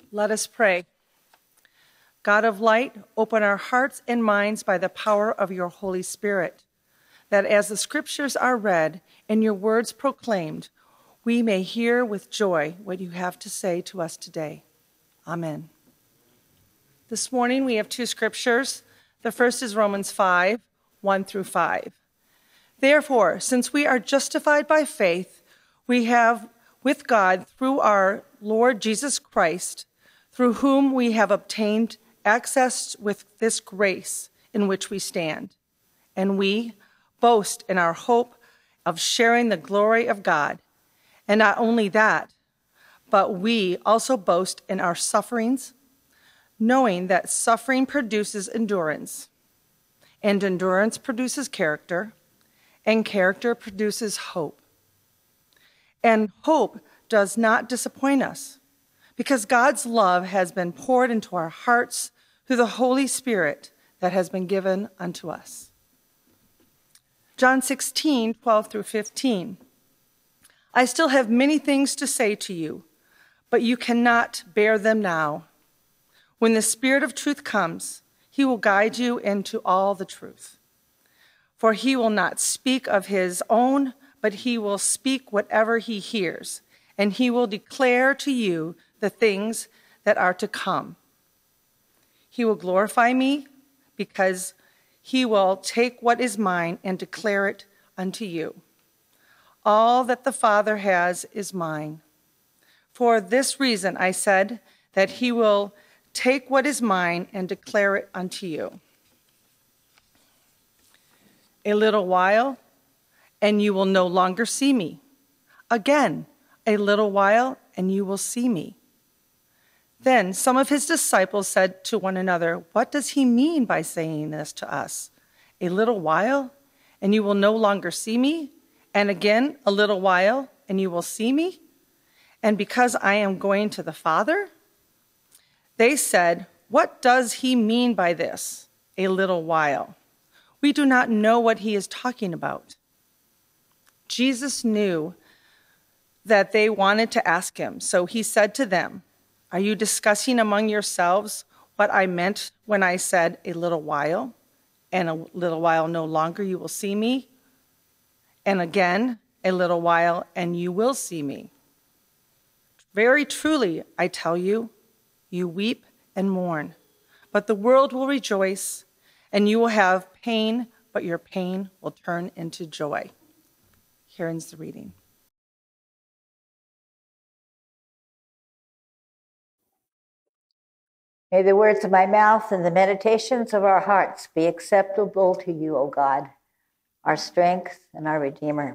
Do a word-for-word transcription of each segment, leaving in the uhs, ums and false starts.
Let us pray. God of light, open our hearts and minds by the power of your Holy Spirit, that as the scriptures are read and your words proclaimed, we may hear with joy what you have to say to us today. Amen. This morning we have two scriptures. The first is Romans five, one through five. Therefore, since we are justified by faith, we have with God through our Lord Jesus Christ, through whom we have obtained access with this grace in which we stand. And we boast in our hope of sharing the glory of God. And not only that, but we also boast in our sufferings, knowing that suffering produces endurance, and endurance produces character, and character produces hope. And hope does not disappoint us, because God's love has been poured into our hearts through the Holy Spirit that has been given unto us. John sixteen, twelve through fifteen. I still have many things to say to you, but you cannot bear them now. When the Spirit of truth comes, he will guide you into all the truth. For he will not speak of his own, but he will speak whatever he hears, and he will declare to you the things that are to come. He will glorify me, because he will take what is mine and declare it unto you. All that the Father has is mine. For this reason I said that he will take what is mine and declare it unto you. A little while, and you will no longer see me. Again, a little while, and you will see me. Then some of his disciples said to one another, what does he mean by saying this to us? A little while, and you will no longer see me? And again, a little while, and you will see me? And because I am going to the Father? They said, what does he mean by this? A little while. We do not know what he is talking about. Jesus knew that they wanted to ask him, so he said to them, are you discussing among yourselves what I meant when I said a little while, and a little while no longer you will see me, and again a little while and you will see me? Very truly, I tell you, you weep and mourn, but the world will rejoice, and you will have pain, but your pain will turn into joy. Here ends the reading. May the words of my mouth and the meditations of our hearts be acceptable to you, O God, our strength and our Redeemer.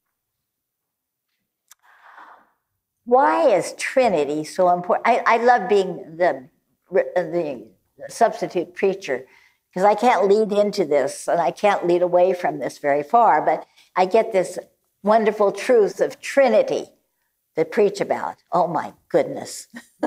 Why is Trinity so important? I, I love being the, the substitute preacher, because I can't lead into this and I can't lead away from this very far, but I get this wonderful truth of Trinity to preach about. Oh my goodness.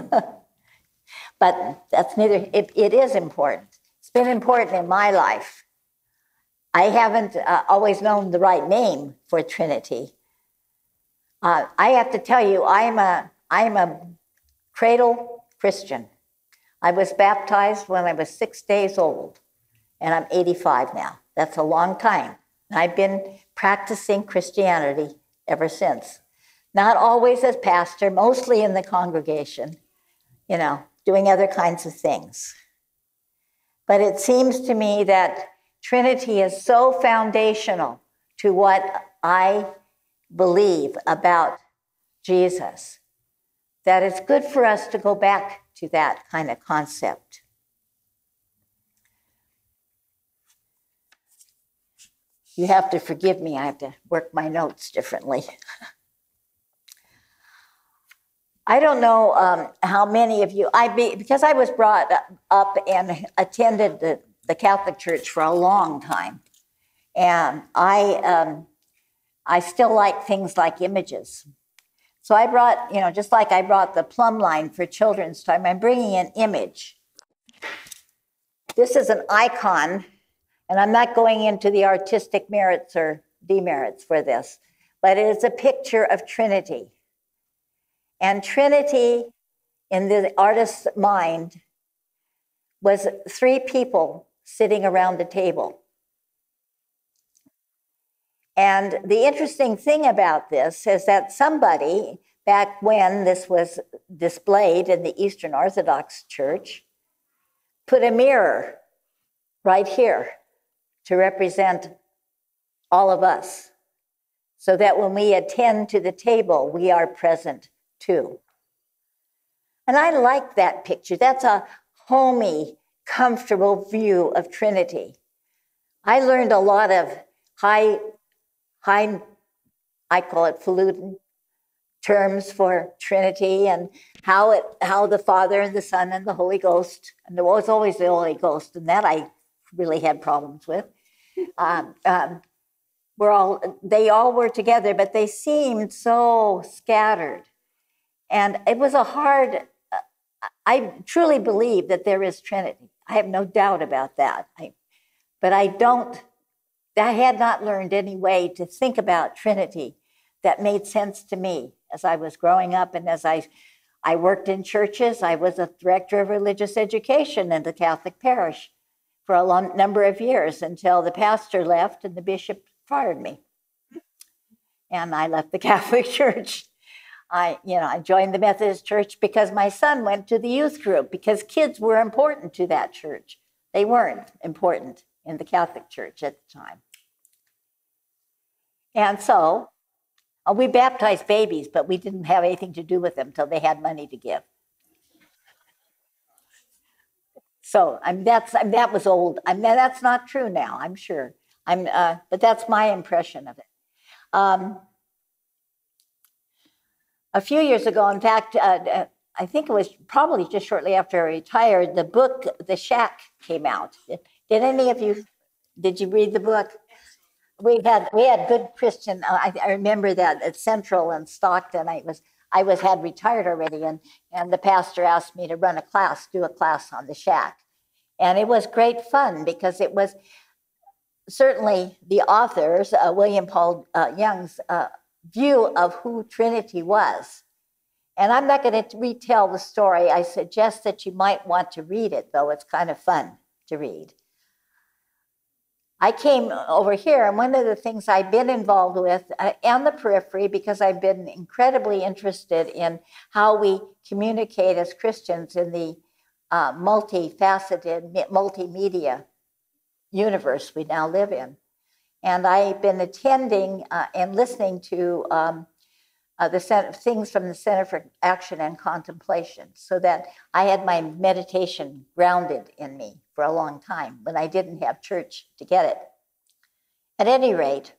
But that's neither, it, it is important. It's been important in my life. I haven't uh, always known the right name for Trinity. Uh, I have to tell you, I'm a, I'm a cradle Christian. I was baptized when I was six days old, and I'm eighty-five now. That's a long time. I've been practicing Christianity ever since. Not always as pastor, mostly in the congregation, you know, doing other kinds of things. But it seems to me that Trinity is so foundational to what I believe about Jesus that it's good for us to go back to that kind of concept. You have to forgive me. I have to work my notes differently. I don't know um, how many of you, I be, because I was brought up and attended the, the Catholic Church for a long time. And I, um, I still like things like images. So I brought, you know, just like I brought the plumb line for children's time, I'm bringing an image. This is an icon, and I'm not going into the artistic merits or demerits for this, but it is a picture of Trinity. And Trinity in the artist's mind was three people sitting around the table. And the interesting thing about this is that somebody, back when this was displayed in the Eastern Orthodox Church, put a mirror right here to represent all of us, so that when we attend to the table, we are present too. And I like that picture. That's a homey, comfortable view of Trinity. I learned a lot of high, high, I call it falutin terms for Trinity, and how it, how the Father and the Son and the Holy Ghost, and there was always the Holy Ghost, and that I really had problems with. Um, um, we're all, they all were together, but they seemed so scattered. And it was a hard, uh, I truly believe that there is Trinity. I have no doubt about that. I, but I don't, I had not learned any way to think about Trinity that made sense to me as I was growing up, and as I, I worked in churches. I was a director of religious education in the Catholic parish for a long number of years, until the pastor left and the bishop fired me. And I left the Catholic Church. I, you know, I joined the Methodist Church because my son went to the youth group, because kids were important to that church. They weren't important in the Catholic Church at the time. And so uh, we baptized babies, but we didn't have anything to do with them till they had money to give. So I mean, that's I mean, that was old. I mean, that's not true now, I'm sure. I'm, uh, but that's my impression of it. Um, a few years ago, in fact, uh, I think it was probably just shortly after I retired, the book The Shack came out. Did, did any of you? Did you read the book? We had we had good Christian. Uh, I, I remember that at Central and Stockton. I was I was had retired already, and and the pastor asked me to run a class, do a class on The Shack, and it was great fun, because it was certainly the author's, uh, William Paul uh, Young's uh, view of who Trinity was. And I'm not going to retell the story. I suggest that you might want to read it, though it's kind of fun to read. I came over here, and one of the things I've been involved with uh, on the periphery, because I've been incredibly interested in how we communicate as Christians in the uh, multifaceted, multimedia universe we now live in. And I've been attending uh, and listening to um, uh, the Center, things from the Center for Action and Contemplation, so that I had my meditation grounded in me for a long time when I didn't have church to get it. At any rate,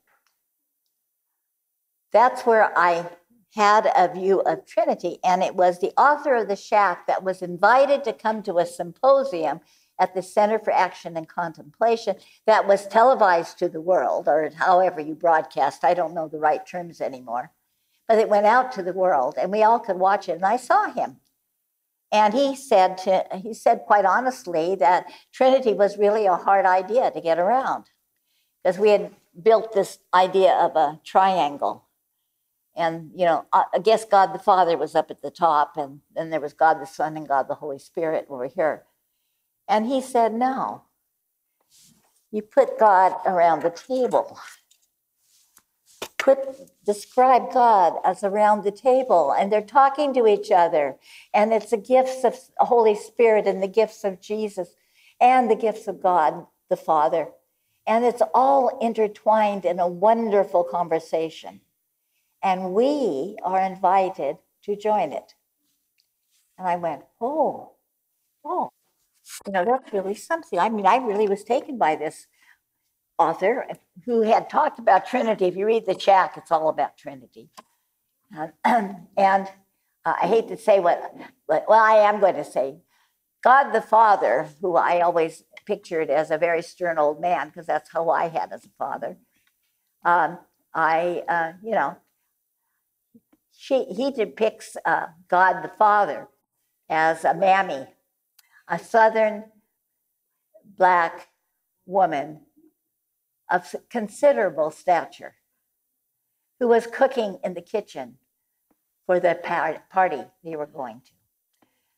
that's where I had a view of Trinity, and it was the author of The Shack that was invited to come to a symposium at the Center for Action and Contemplation that was televised to the world, or however you broadcast. I don't know the right terms anymore. But it went out to the world, and we all could watch it, and I saw him. And he said, to, he said quite honestly that Trinity was really a hard idea to get around, because we had built this idea of a triangle. And, you know, I guess God the Father was up at the top, and then there was God the Son and God the Holy Spirit over here. And he said, no, you put God around the table. Put, describe God as around the table, and they're talking to each other. And it's the gifts of the Holy Spirit and the gifts of Jesus and the gifts of God the Father. And it's all intertwined in a wonderful conversation. And we are invited to join it. And I went, oh, oh. You know, that's really something. I mean, I really was taken by this author who had talked about Trinity. If you read The Shack, it's all about Trinity. Uh, and uh, I hate to say what, but, well, I am going to say, God the Father, who I always pictured as a very stern old man, because that's how I had as a father. Um, I, uh, you know, she, he depicts uh, God the Father as a mammy, a Southern Black woman of considerable stature, who was cooking in the kitchen for the party they were going to.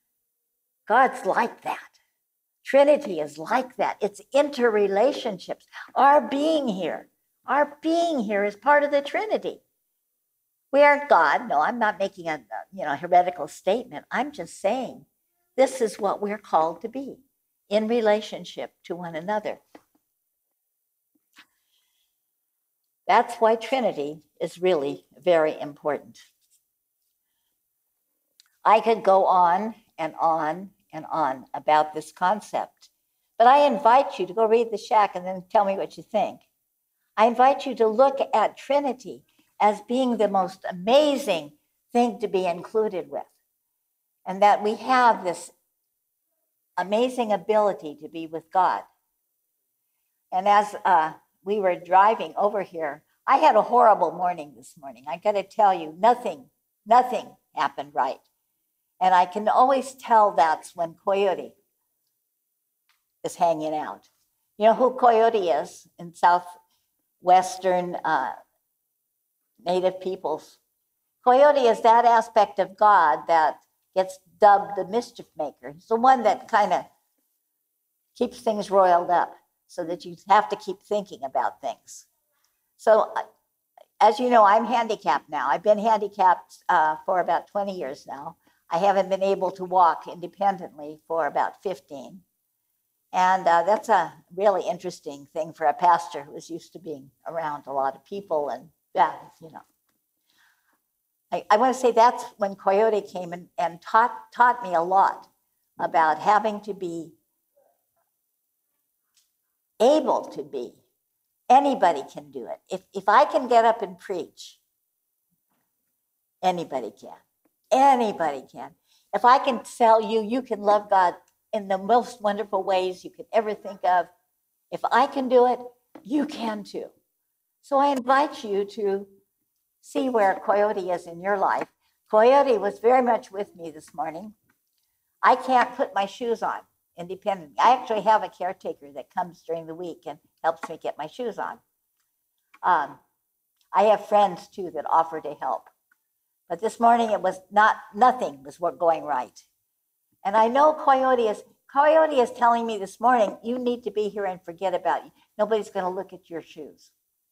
God's like that. Trinity is like that. It's interrelationships. Our being here, our being here is part of the Trinity. We aren't God. No, I'm not making a you know heretical statement. I'm just saying this is what we're called to be in relationship to one another. That's why Trinity is really very important. I could go on and on and on about this concept, but I invite you to go read The Shack and then tell me what you think. I invite you to look at Trinity as being the most amazing thing to be included with, and that we have this amazing ability to be with God. And as uh, we were driving over here, I had a horrible morning this morning. I got to tell you, nothing, nothing happened right. And I can always tell that's when Coyote is hanging out. You know who Coyote is in southwestern uh, Native peoples? Coyote is that aspect of God that gets dubbed the mischief maker. He's the one that kind of keeps things roiled up so that you have to keep thinking about things. So as you know, I'm handicapped now. I've been handicapped uh, for about twenty years now. I haven't been able to walk independently for about fifteen. And uh, that's a really interesting thing for a pastor who is used to being around a lot of people. And yeah, you know. I, I want to say that's when Coyote came and, and taught, taught me a lot about having to be able to be. Anybody can do it. If, if I can get up and preach, anybody can. Anybody can. If I can tell you, you can love God in the most wonderful ways you could ever think of. If I can do it, you can too. So I invite you to see where Coyote is in your life. Coyote was very much with me this morning. I can't put my shoes on independently. I actually have a caretaker that comes during the week and helps me get my shoes on. Um, I have friends too that offer to help. But this morning it was not, nothing was going right. And I know Coyote is, Coyote is telling me this morning, you need to be here and forget about you. Nobody's going to look at your shoes.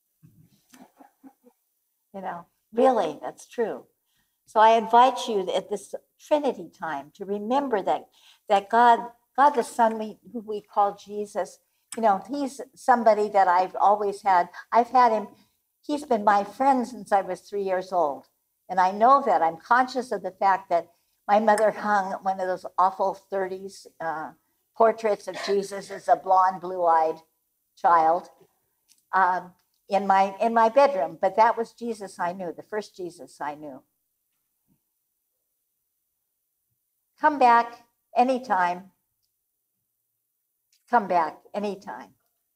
You know, really, that's true. So I invite you at this Trinity time to remember that, that God, God the Son, we, who we call Jesus, you know, he's somebody that I've always had. I've had him, he's been my friend since I was three years old. And I know that. I'm conscious of the fact that my mother hung one of those awful thirties uh, portraits of Jesus as a blonde, blue-eyed child um, in my in my bedroom. But that was Jesus I knew, the first Jesus I knew. Come back anytime. Come back anytime.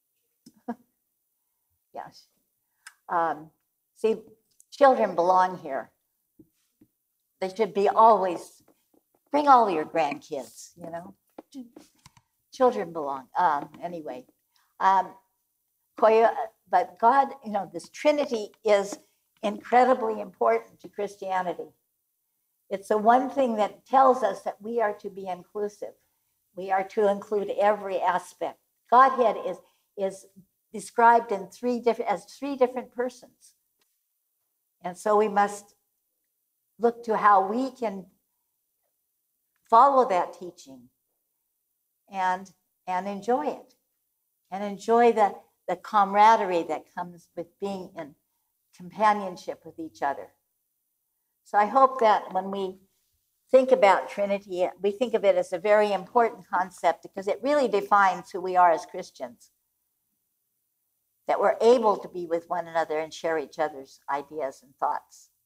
Yes. Um, see, children belong here. They should be always, bring all your grandkids, you know. Children belong. Um, anyway, um, but God, you know, this Trinity is incredibly important to Christianity. It's the one thing that tells us that we are to be inclusive. We are to include every aspect. Godhead is, is described in three different, as three different persons. And so we must look to how we can follow that teaching and, and enjoy it. And enjoy the, the camaraderie that comes with being in companionship with each other. So I hope that when we think about Trinity, we think of it as a very important concept because it really defines who we are as Christians. That we're able to be with one another and share each other's ideas and thoughts.